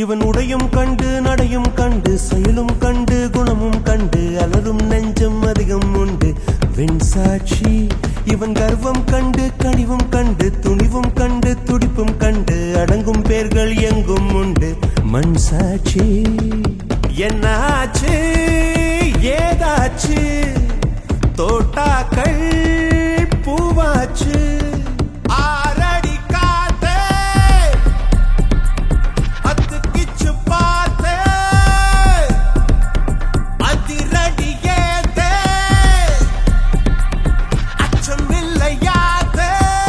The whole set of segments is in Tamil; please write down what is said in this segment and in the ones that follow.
இவன் உடையும் கண்டு நடையும் கண்டு செயலும் கண்டு குணமும் கண்டு அலரும் நெஞ்சம் அதிகம் உண்டு வெண்சாட்சி. இவன் கர்வம் கண்டு கனிவும் கண்டு துணிவும் கண்டு துடிப்பும் கண்டு அடங்கும் பேர்கள் எங்கும் உண்டு மண் சாட்சி. என்னாச்சு ஏதாச்சு தோட்டாக்கள் பூவாச்சு ஆரடி காத்தே அத்துக்கிச்சு பார்த்தே அதிரடி ஏத்தே அச்சம் இல்லையாத்தே.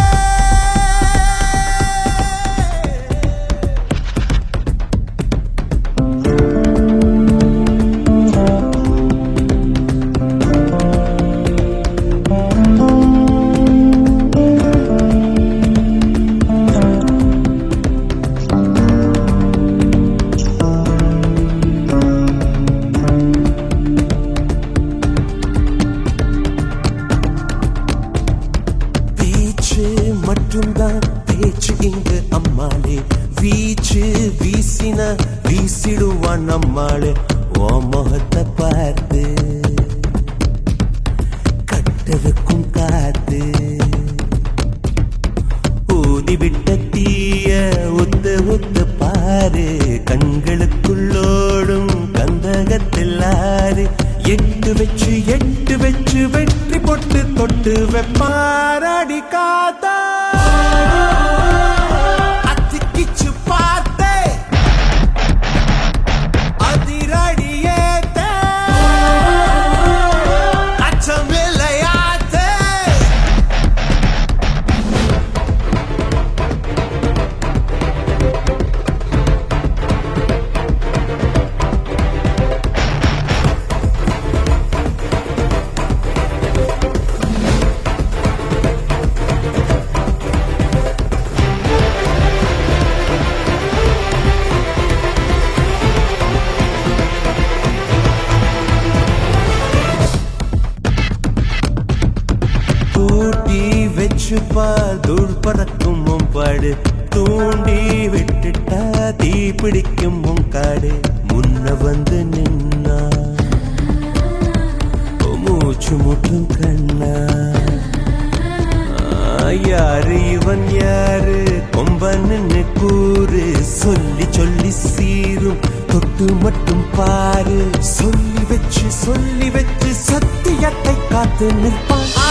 மட்டும்தான் பேச்சு இங்கு அம்மாளே வீச்சு வீசின வீசிடுவான் நம்மாளே. ஓ முகத்தை பார்த்து கட்டதுக்கும் காத்து ஊதிவிட்ட தீய ஒத்து ஒத்து பாரு கண்களுக்குள்ளோடும் கந்தகத்தில் ஆறு எட்டு வச்சு வெற்றி பொட்டு தொட்டு வெப்பாரடி காத்தா அத்திக்கிச்சு பார்த்தே அதிரடி ஏத்தே அச்சம் இல்லையாத்தே. தூள் பறக்கும் மும்பாடு தூண்டி விட்டுட்டா தீ பிடிக்கும் முங்காடு முன்ன வந்து நின்னா மூச்சு முட்டும் கண்ணா. யாரு இவன் யாரு கொம்பன்னு கூறு சொல்லி சொல்லி சீரும் தொட்டு மட்டும் பாரு சொல்லி வச்சு சத்தியத்தை காத்து நிற்பான்.